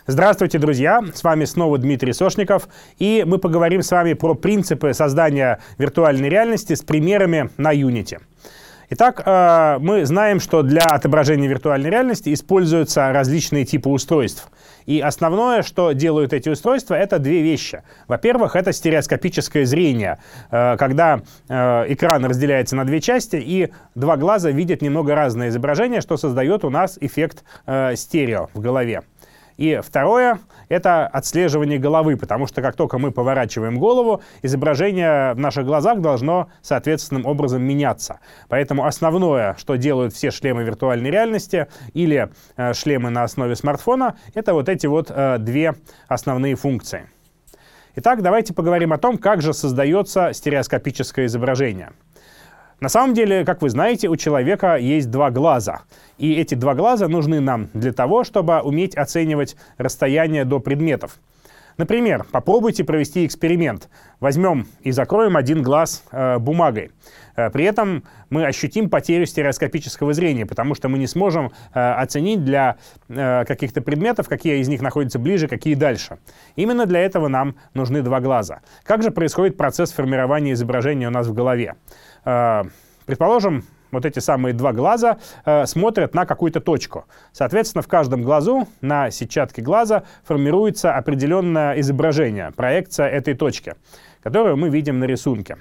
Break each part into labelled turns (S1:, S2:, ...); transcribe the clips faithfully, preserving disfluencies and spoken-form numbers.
S1: Здравствуйте, друзья! С вами снова Дмитрий Сошников, и мы поговорим с вами про принципы создания виртуальной реальности с примерами на Unity. Итак, мы знаем, что для отображения виртуальной реальности используются различные типы устройств. И основное, что делают эти устройства, это две вещи. Во-первых, это стереоскопическое зрение, когда экран разделяется на две части, и два глаза видят немного разное изображение, что создает у нас эффект стерео в голове. И второе — это отслеживание головы, потому что как только мы поворачиваем голову, изображение в наших глазах должно соответственным образом меняться. Поэтому основное, что делают все шлемы виртуальной реальности или э, шлемы на основе смартфона, это вот эти вот э, две основные функции. Итак, давайте поговорим о том, как же создается стереоскопическое изображение. На самом деле, как вы знаете, у человека есть два глаза. И эти два глаза нужны нам для того, чтобы уметь оценивать расстояние до предметов. Например, попробуйте провести эксперимент. Возьмем и закроем один глаз э, бумагой. Э, при этом мы ощутим потерю стереоскопического зрения, потому что мы не сможем э, оценить для э, каких-то предметов, какие из них находятся ближе, какие дальше. Именно для этого нам нужны два глаза. Как же происходит процесс формирования изображения у нас в голове? Э, предположим, вот эти самые два глаза э, смотрят на какую-то точку. Соответственно, в каждом глазу, на сетчатке глаза, формируется определенное изображение, проекция этой точки, которую мы видим на рисунке.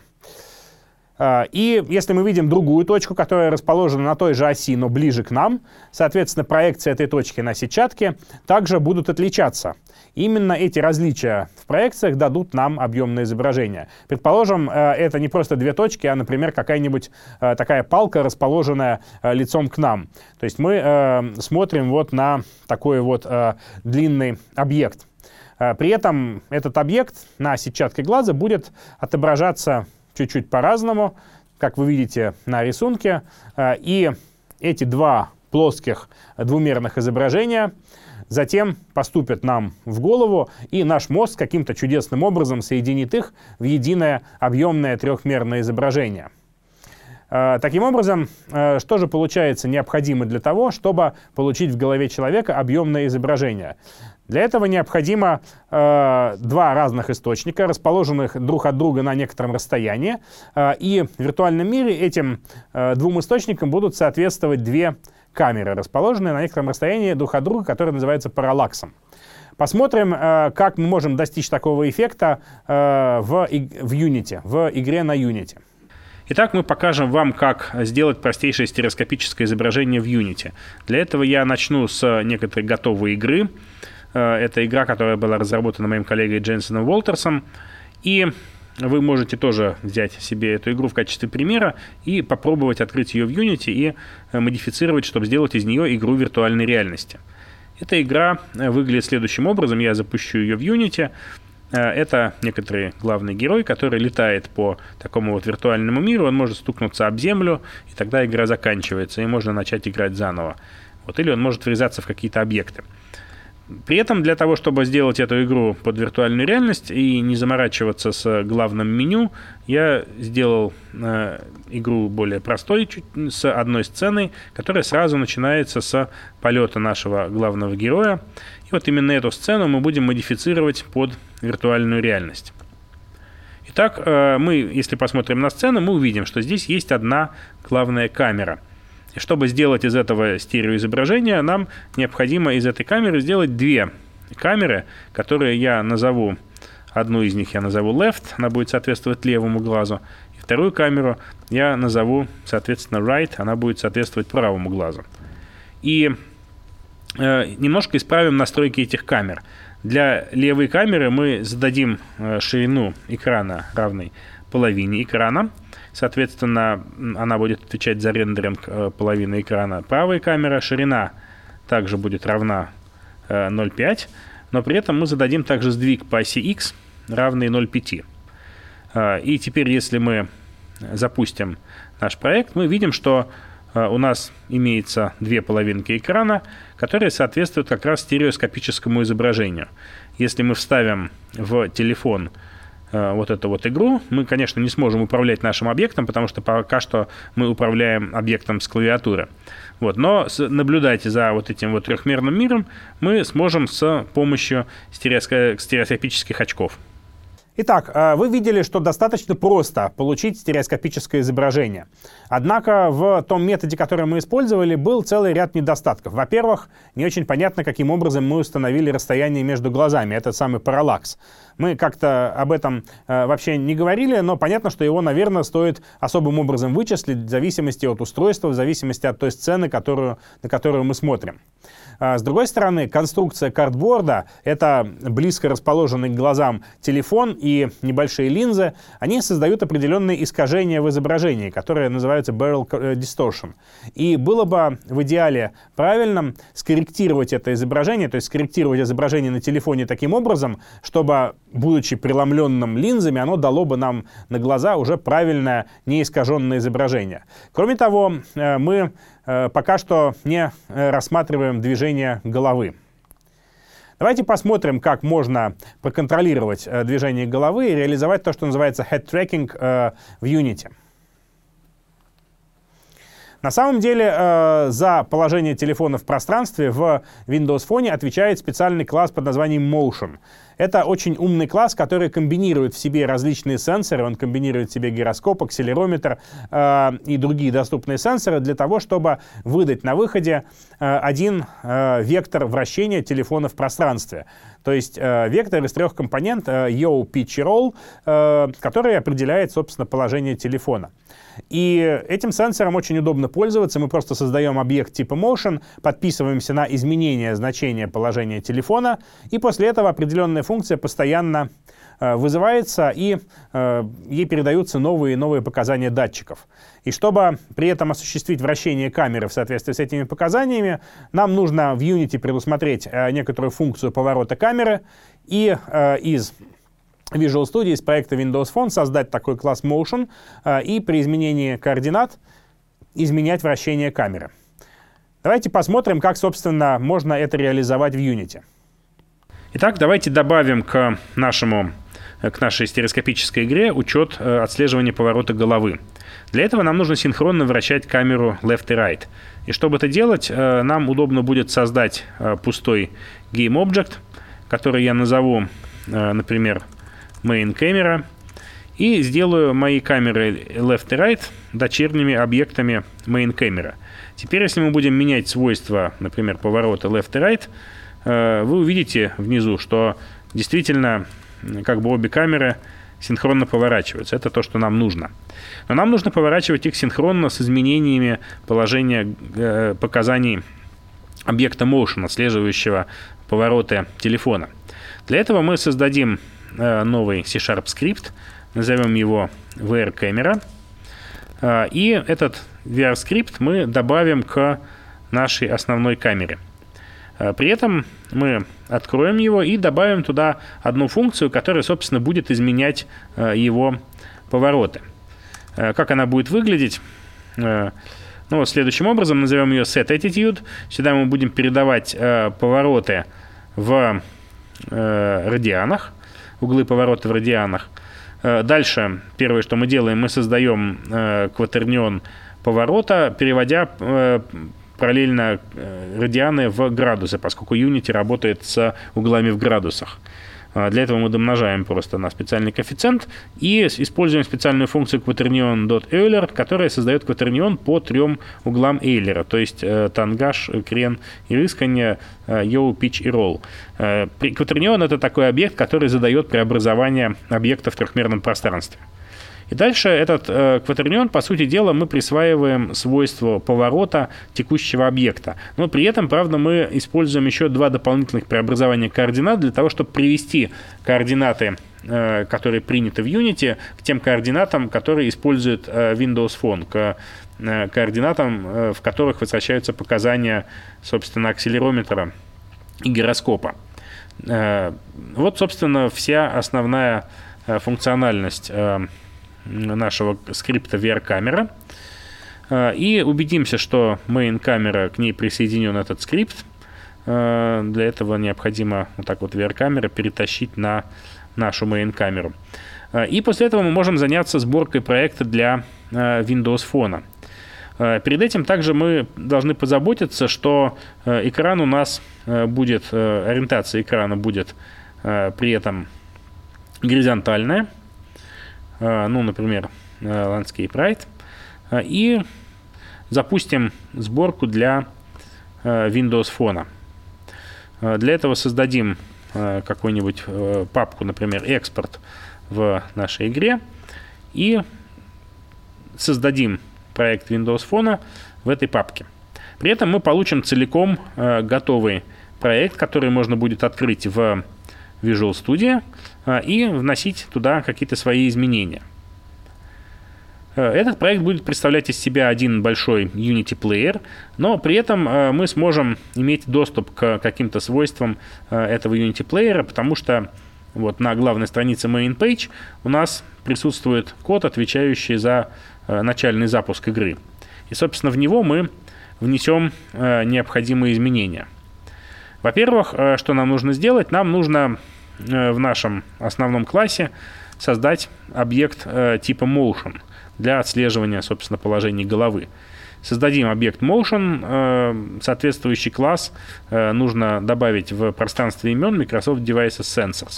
S1: Э, и если мы видим другую точку, которая расположена на той же оси, но ближе к нам, соответственно, проекции этой точки на сетчатке также будут отличаться. Именно эти различия в проекциях дадут нам объемное изображение. Предположим, это не просто две точки, а, например, какая-нибудь такая палка, расположенная лицом к нам. То есть мы смотрим вот на такой вот длинный объект. При этом этот объект на сетчатке глаза будет отображаться чуть-чуть по-разному, как вы видите на рисунке. И эти два плоских двумерных изображения затем поступят нам в голову, и наш мозг каким-то чудесным образом соединит их в единое объемное трехмерное изображение. Таким образом, что же получается необходимо для того, чтобы получить в голове человека объемное изображение? Для этого необходимо э, два разных источника, расположенных друг от друга на некотором расстоянии. Э, и в виртуальном мире этим э, двум источникам будут соответствовать две камеры, расположенные на некотором расстоянии друг от друга, которые называются параллаксом. Посмотрим, э, как мы можем достичь такого эффекта э, в, в Unity, в игре на Unity. Итак, мы покажем вам, как сделать простейшее стереоскопическое изображение в Unity. Для этого я начну с некоторой готовой игры. Это игра, которая была разработана моим коллегой Дженсеном Уолтерсом. И вы можете тоже взять себе эту игру в качестве примера и попробовать открыть ее в Unity и модифицировать, чтобы сделать из нее игру виртуальной реальности. Эта игра выглядит следующим образом. Я запущу ее в Unity. Это некоторый главный герой, который летает по такому вот виртуальному миру. Он может стукнуться об землю, и тогда игра заканчивается, и можно начать играть заново. Вот. Или он может врезаться в какие-то объекты. При этом для того, чтобы сделать эту игру под виртуальную реальность и не заморачиваться с главным меню, я сделал э, игру более простой, чуть, с одной сценой, которая сразу начинается с полета нашего главного героя. И вот именно эту сцену мы будем модифицировать под виртуальную реальность. Итак, э, мы, если посмотрим на сцену, мы увидим, что здесь есть одна главная камера. И чтобы сделать из этого стереоизображения, нам необходимо из этой камеры сделать две камеры, которые я назову, одну из них я назову left, она будет соответствовать левому глазу, и вторую камеру я назову, соответственно, right, она будет соответствовать правому глазу. И э, немножко исправим настройки этих камер. Для левой камеры мы зададим э, ширину экрана равной половине экрана. Соответственно, она будет отвечать за рендеринг э, половины экрана. Правая камера, ширина также будет равна э, ноль целых пять, но при этом мы зададим также сдвиг по оси X равный ноль целых пять. Э, и теперь, если мы запустим наш проект, мы видим, что э, у нас имеется две половинки экрана, которые соответствуют как раз стереоскопическому изображению. Если мы вставим в телефон вот эту вот игру. Мы, конечно, не сможем управлять нашим объектом, потому что пока что мы управляем объектом с клавиатуры. Вот. Но наблюдайте за вот этим вот трехмерным миром мы сможем с помощью стереоскопических очков. Итак, вы видели, что достаточно просто получить стереоскопическое изображение. Однако в том методе, который мы использовали, был целый ряд недостатков. Во-первых, не очень понятно, каким образом мы установили расстояние между глазами, этот самый параллакс. Мы как-то об этом э, вообще не говорили, но понятно, что его, наверное, стоит особым образом вычислить в зависимости от устройства, в зависимости от той сцены, которую, на которую мы смотрим. С другой стороны, конструкция картборда — это близко расположенный к глазам телефон и небольшие линзы. Они создают определенные искажения в изображении, которые называются barrel distortion. И было бы в идеале правильным скорректировать это изображение, то есть скорректировать изображение на телефоне таким образом, чтобы, будучи преломленным линзами, оно дало бы нам на глаза уже правильное, неискаженное изображение. Кроме того, мы пока что не рассматриваем движение головы. Давайте посмотрим, как можно проконтролировать движение головы и реализовать то, что называется head tracking в Unity. На самом деле за положение телефона в пространстве в Windows Phone отвечает специальный класс под названием Motion. Это очень умный класс, который комбинирует в себе различные сенсоры. Он комбинирует в себе гироскоп, акселерометр э, и другие доступные сенсоры для того, чтобы выдать на выходе э, один э, вектор вращения телефона в пространстве. То есть э, вектор из трех компонент э, yaw, pitch и roll, э, который определяет, собственно, положение телефона. И этим сенсором очень удобно пользоваться. Мы просто создаем объект типа Motion, подписываемся на изменение значения положения телефона, и после этого определенная функция постоянно э, вызывается, и э, ей передаются новые и новые показания датчиков. И чтобы при этом осуществить вращение камеры в соответствии с этими показаниями, нам нужно в Unity предусмотреть э, некоторую функцию поворота камеры, и э, из Visual Studio, из проекта Windows Phone создать такой класс Motion э, и при изменении координат изменять вращение камеры. Давайте посмотрим, как, собственно, можно это реализовать в Unity. Итак, давайте добавим к, нашему, к нашей стереоскопической игре учет э, отслеживания поворота головы. Для этого нам нужно синхронно вращать камеру left и right. И чтобы это делать, э, нам удобно будет создать э, пустой GameObject, который я назову, э, например, MainCamera, и сделаю мои камеры left и right дочерними объектами MainCamera. Теперь, если мы будем менять свойства, например, поворота left и right, вы увидите внизу, что действительно как бы обе камеры синхронно поворачиваются. Это то, что нам нужно. Но нам нужно поворачивать их синхронно с изменениями положения э, показаний объекта Motion, отслеживающего повороты телефона. Для этого мы создадим э, новый C-Sharp скрипт, назовем его ви ар-Camera. Э, и этот ви ар-скрипт мы добавим к нашей основной камере. При этом мы откроем его и добавим туда одну функцию, которая, собственно, будет изменять его повороты. Как она будет выглядеть? Ну, следующим образом назовем ее setAttitude. Сюда мы будем передавать повороты в радианах, углы поворота в радианах. Дальше, первое, что мы делаем, мы создаем кватернион поворота, переводя параллельно радианы в градусы, поскольку Unity работает с углами в градусах. Для этого мы домножаем просто на специальный коэффициент и используем специальную функцию quaternion.euler, которая создает кватернион по трем углам Эйлера, то есть тангаж, крен и рыскание, yaw, pitch и roll. Кватернион — это такой объект, который задает преобразование объекта в трехмерном пространстве. И дальше этот э, кватернион, по сути дела, мы присваиваем свойство поворота текущего объекта. Но при этом, правда, мы используем еще два дополнительных преобразования координат для того, чтобы привести координаты, э, которые приняты в Unity, к тем координатам, которые использует э, Windows Phone, к э, координатам, э, в которых возвращаются показания, собственно, акселерометра и гироскопа. Э, вот, собственно, вся основная э, функциональность э, нашего скрипта ви ар-камера. И убедимся, что main-камера, к ней присоединен этот скрипт. Для этого необходимо вот так вот ви ар-камера перетащить на нашу main-камеру. И после этого мы можем заняться сборкой проекта для Windows Phone. Перед этим также мы должны позаботиться, что экран у нас будет, ориентация экрана будет при этом горизонтальная, ну, например, Landscape Right, и запустим сборку для Windows Phone. Для этого создадим какую-нибудь папку, например, экспорт в нашей игре, и создадим проект Windows Phone в этой папке. При этом мы получим целиком э, готовый проект, который можно будет открыть в Visual Studio э, и вносить туда какие-то свои изменения. Э, этот проект будет представлять из себя один большой Unity Player, но при этом э, мы сможем иметь доступ к каким-то свойствам э, этого Unity Player, потому что вот на главной странице Main Page у нас присутствует код, отвечающий за начальный запуск игры. И, собственно, в него мы внесем э, необходимые изменения. Во-первых, э, что нам нужно сделать? Нам нужно э, в нашем основном классе создать объект э, типа Motion для отслеживания, собственно, положения головы. Создадим объект Motion, э, соответствующий класс э, нужно добавить в пространстве имен Microsoft Devices Sensors.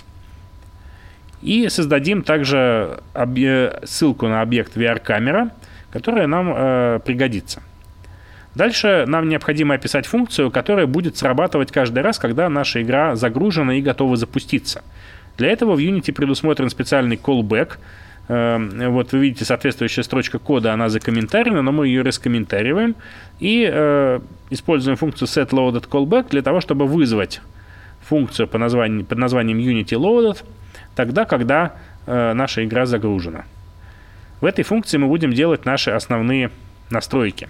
S1: И создадим также ссылку на объект ви ар-камера, которая нам э, пригодится. Дальше нам необходимо описать функцию, которая будет срабатывать каждый раз, когда наша игра загружена и готова запуститься. Для этого в Unity предусмотрен специальный callback. Э, вот вы видите, соответствующая строчка кода, она закомментарена, но мы ее раскомментариваем и э, используем функцию setLoadedCallback для того, чтобы вызвать функцию по названию, под названием UnityLoaded тогда, когда э, наша игра загружена. В этой функции мы будем делать наши основные настройки.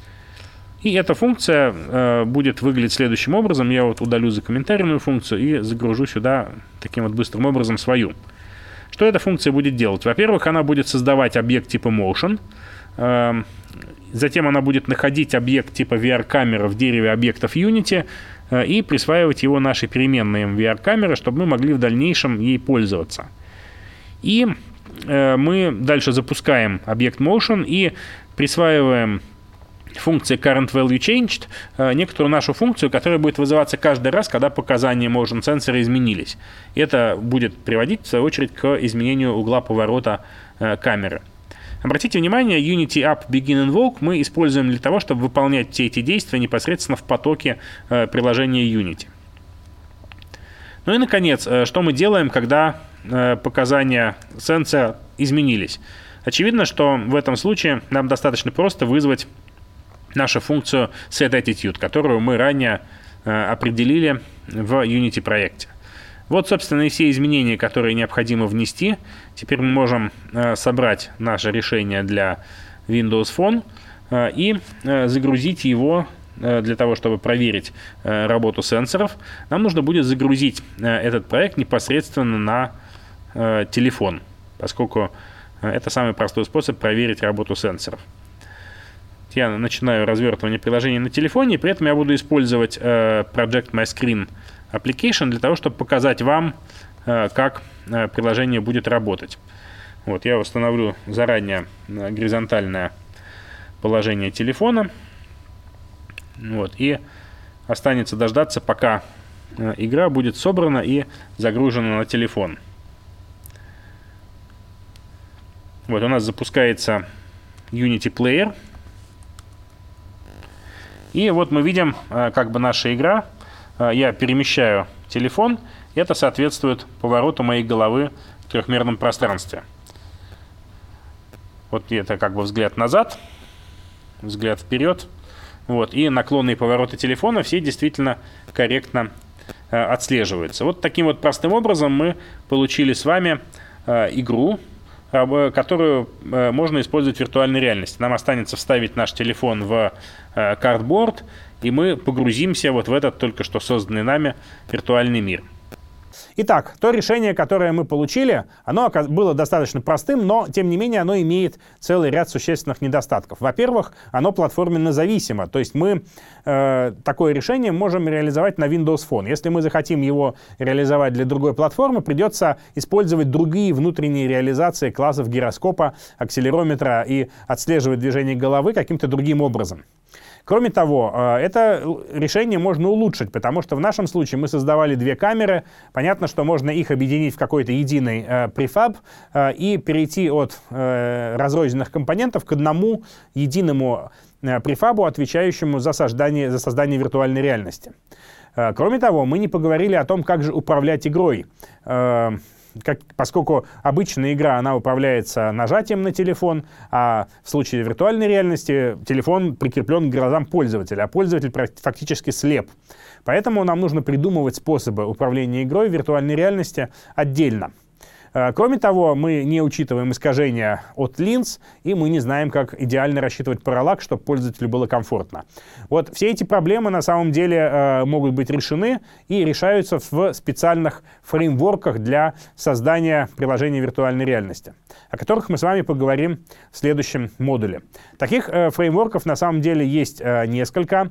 S1: И эта функция э, будет выглядеть следующим образом. Я вот удалю закомментаренную функцию и загружу сюда таким вот быстрым образом свою. Что эта функция будет делать? Во-первых, она будет создавать объект типа Motion. Э, затем она будет находить объект типа ви ар-камера в дереве объектов Unity и присваивать его нашей переменной ви ар-камеры, чтобы мы могли в дальнейшем ей пользоваться. И э, мы дальше запускаем объект Motion и присваиваем функции CurrentValueChanged э, некоторую нашу функцию, которая будет вызываться каждый раз, когда показания Motion Sensor изменились. Это будет приводить, в свою очередь, к изменению угла поворота э, камеры. Обратите внимание, Unity App Begin Invoke мы используем для того, чтобы выполнять все эти действия непосредственно в потоке э, приложения Unity. Ну и, наконец, э, что мы делаем, когда э, показания сенсора изменились? Очевидно, что в этом случае нам достаточно просто вызвать нашу функцию setAttitude, которую мы ранее э, определили в Unity проекте. Вот, собственно, и все изменения, которые необходимо внести. Теперь мы можем э, собрать наше решение для Windows Phone э, и э, загрузить его э, для того, чтобы проверить э, работу сенсоров. Нам нужно будет загрузить э, этот проект непосредственно на э, телефон, поскольку э, это самый простой способ проверить работу сенсоров. Я начинаю развертывание приложения на телефоне, и при этом я буду использовать э, Project My Screen Application для того, чтобы показать вам, э, как э, приложение будет работать. Вот, я установлю заранее горизонтальное положение телефона. Вот, и останется дождаться, пока э, игра будет собрана и загружена на телефон. Вот, у нас запускается Unity Player. И вот мы видим, э, как бы наша игра. Я перемещаю телефон, и это соответствует повороту моей головы в трехмерном пространстве. Вот это как бы взгляд назад, взгляд вперед. Вот, и наклонные повороты телефона все действительно корректно э, отслеживаются. Вот таким вот простым образом мы получили с вами э, игру, э, которую э, можно использовать в виртуальной реальности. Нам останется вставить наш телефон в э, картборд, и мы погрузимся вот в этот только что созданный нами виртуальный мир. Итак, то решение, которое мы получили, оно было достаточно простым, но, тем не менее, оно имеет целый ряд существенных недостатков. Во-первых, оно платформенно зависимо, то есть мы э, такое решение можем реализовать на Windows Phone. Если мы захотим его реализовать для другой платформы, придется использовать другие внутренние реализации классов гироскопа, акселерометра и отслеживать движение головы каким-то другим образом. Кроме того, это решение можно улучшить, потому что в нашем случае мы создавали две камеры. Понятно, что можно их объединить в какой-то единый префаб и перейти от разрозненных компонентов к одному единому префабу, отвечающему за создание, за создание виртуальной реальности. Кроме того, мы не поговорили о том, как же управлять игрой. Как, поскольку обычная игра, она управляется нажатием на телефон, а в случае виртуальной реальности телефон прикреплен к глазам пользователя, а пользователь фактически слеп. Поэтому нам нужно придумывать способы управления игрой в виртуальной реальности отдельно. Кроме того, мы не учитываем искажения от линз, и мы не знаем, как идеально рассчитывать параллакс, чтобы пользователю было комфортно. Вот все эти проблемы на самом деле э, могут быть решены и решаются в специальных фреймворках для создания приложений виртуальной реальности, о которых мы с вами поговорим в следующем модуле. Таких э, фреймворков на самом деле есть э, несколько.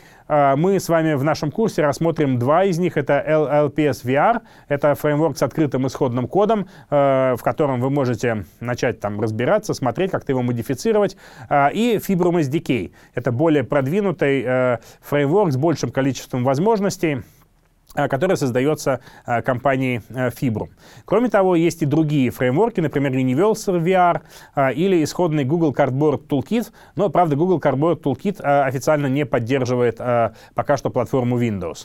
S1: Мы с вами в нашем курсе рассмотрим два из них. Это эл эл пи эс ви ар, это фреймворк с открытым исходным кодом, в котором вы можете начать там разбираться, смотреть, как-то его модифицировать. И Fibrum эс ди кей, это более продвинутый фреймворк с большим количеством возможностей, который создается а, компанией а, Fibrum. Кроме того, есть и другие фреймворки, например, Universal ви ар а, или исходный Google Cardboard Toolkit, но, правда, Google Cardboard Toolkit а, официально не поддерживает а, пока что платформу Windows.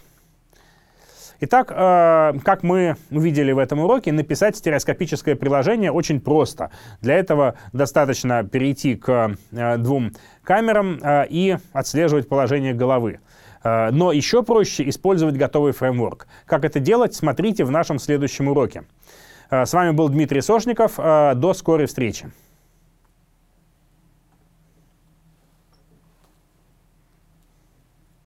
S1: Итак, э, как мы увидели в этом уроке, написать стереоскопическое приложение очень просто. Для этого достаточно перейти к э, двум камерам э, и отслеживать положение головы. Э, но еще проще использовать готовый фреймворк. Как это делать, смотрите в нашем следующем уроке. Э, с вами был Дмитрий Сошников. Э, до скорой встречи.